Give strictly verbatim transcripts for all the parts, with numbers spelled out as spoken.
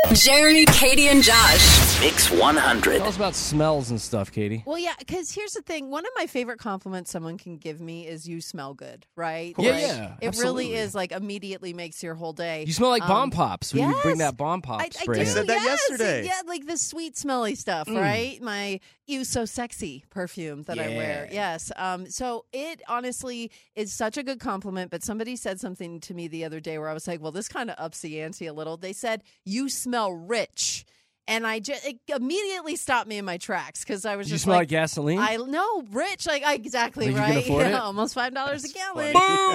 Jeremy, Katie, and Josh. Mix one hundred. Tell us about smells and stuff, Katie. Well, yeah, because here's the thing. One of my favorite compliments someone can give me is you smell good, right? Yeah, Like, yeah, It absolutely. really is, like, immediately makes your whole day. You smell like Um, bomb pops when you bring yes. that bomb pop I, I spray. do, in. said that yes. yesterday. Yeah, like the sweet, smelly stuff, Mm. right? My You So Sexy perfume that I wear. Yeah. Yes. Um. So it honestly is such a good compliment, but somebody said something to me the other day where I was like, well, this kind of ups the ante a little. They said, you smell rich. And I just it immediately stopped me in my tracks because I was Did you just smell like, like, gasoline? I know, rich, like I, exactly Like you can right. afford it? Yeah, almost five dollars a gallon. funny.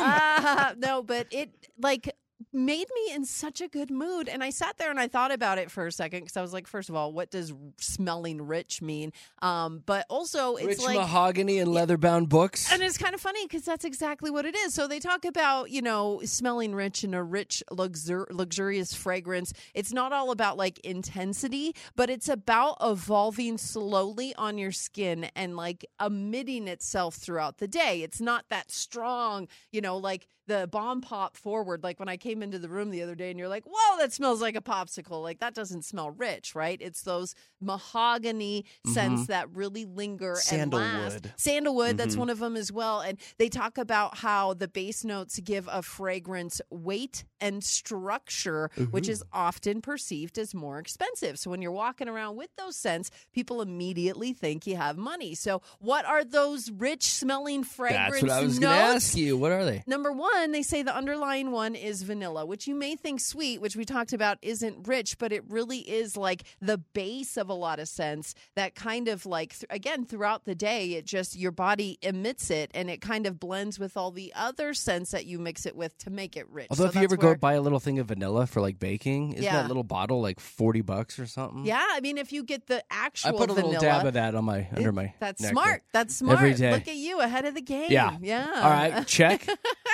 Uh, no, but it like made me in such a good mood, and I sat there and I thought about it for a second because I was like, first of all, what does smelling rich mean? Um, but also, it's Rich like. mahogany and leather-bound books. And it's kind of funny because that's exactly what it is. So they talk about, you know, smelling rich and a rich, luxur- luxurious fragrance. It's not all about like intensity, but it's about evolving slowly on your skin and like emitting itself throughout the day. It's not that strong, you know, like the bomb pop forward. Like when I came into the room the other day and you're like, whoa, that smells like a popsicle. Like that doesn't smell rich, right? It's those mahogany Mm-hmm. scents that really linger and last. Sandalwood. Sandalwood, that's Mhm. one of them as well. And they talk about how the base notes give a fragrance weight and structure, which is often perceived as more expensive. So when you're walking around with those scents, people immediately think you have money. So what are those rich smelling fragrance That's what I was notes? going to ask you. What are they? Number one, they say the underlying one is vanilla, which you may think sweet, which we talked about isn't rich, but it really is like the base of a lot of scents that kind of like, th- again, throughout the day, it just, your body emits it and it kind of blends with all the other scents that you mix it with to make it rich. Although So if you that's ever go where- buy a little thing of vanilla for like baking, isn't Yeah. that little bottle like forty bucks or something? Yeah, I mean, if you get the I actual put a little vanilla, dab of that on my under my that's neck smart. there. That's smart. Every day. Look at you ahead of the game. Yeah. Yeah. All right, check.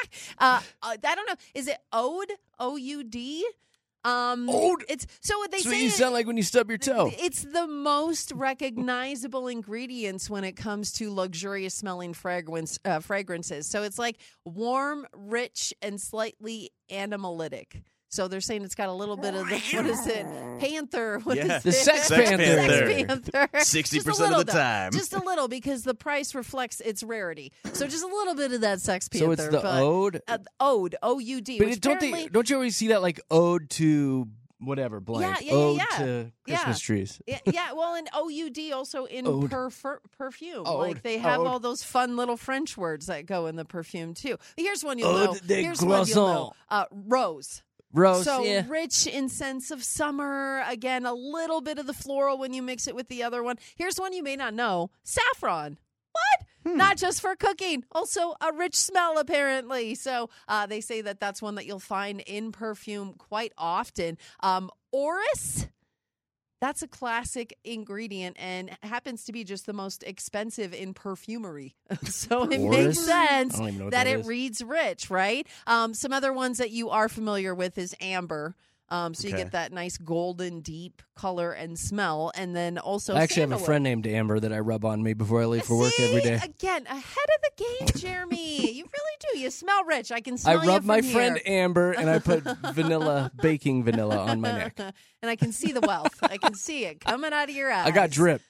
uh, I don't know. Is it Ode? O U D? Um, Ode? It's so what they That's say. what you sound like when you stub your toe. It's the most recognizable ingredients when it comes to luxurious smelling fragrance uh, fragrances. So it's like warm, rich, and slightly animalitic. So they're saying it's got a little bit of the, what is it? Panther. What Yeah. is The it? Sex Sex Panther. Sex Panther. sixty Just a percent of little, the though. time. Just a little because the price reflects its rarity. So just a little bit of that Sex Panther. So it's the but, ode. Uh, ode. O U D. But which it, don't apparently, they? Don't you always see that like ode to whatever blank? Yeah, yeah, yeah, ode yeah. to Christmas Yeah. trees. Yeah, yeah, well, and O U D also in Ode. perfer- perfume. Ode. Like they have Ode. all those fun little French words that go in the perfume too. But here's one you'll Ode know. de Here's one you'll know. croissant. Uh, rose. Rose. So yeah. rich in scents of summer. Again, a little bit of the floral when you mix it with the other one. Here's one you may not know. Saffron. What? Not just for cooking. Also a rich smell, apparently. So uh, they say that that's one that you'll find in perfume quite often. Um, orris. That's a classic ingredient and happens to be just the most expensive in perfumery. So it makes Orris? sense I don't even know what that that it is. reads rich, right? Um, some other ones that you are familiar with is amber. Um, so you Okay. get that nice golden deep color and smell. And then also I actually have a sandalwood. friend named Amber that I rub on me before I leave for work See? every day. Again, ahead of the game, Jeremy. You really do. You smell rich. I can smell I you rub from my here. friend Amber and I put vanilla, baking vanilla on my neck. And I can see the wealth. I can see it coming out of your eyes. I got drip.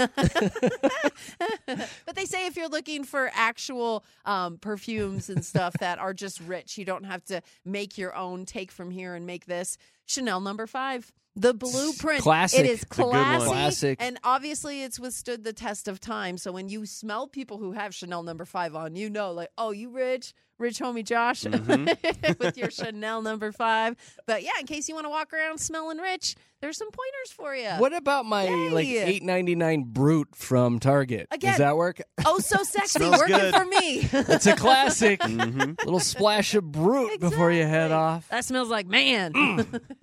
But they say if you're looking for actual um, perfumes and stuff that are just rich, you don't have to make your own, take from here and make this. Chanel number five. The blueprint. Classic. It is It's a good one. classy. Classic. And obviously it's withstood the test of time. So when you smell people who have Chanel number five on, you know, like, oh, you rich, rich homie Josh Mm-hmm. with your Chanel number five. But yeah, in case you want to walk around smelling rich, there's some pointers for you. What about my Yay. like eight ninety-nine Brute from Target? Again. Does that work? Oh, so sexy. Smells Working good. for me. It's a classic. Mhm. Little splash of Brute before you head Exactly. off. That smells like man.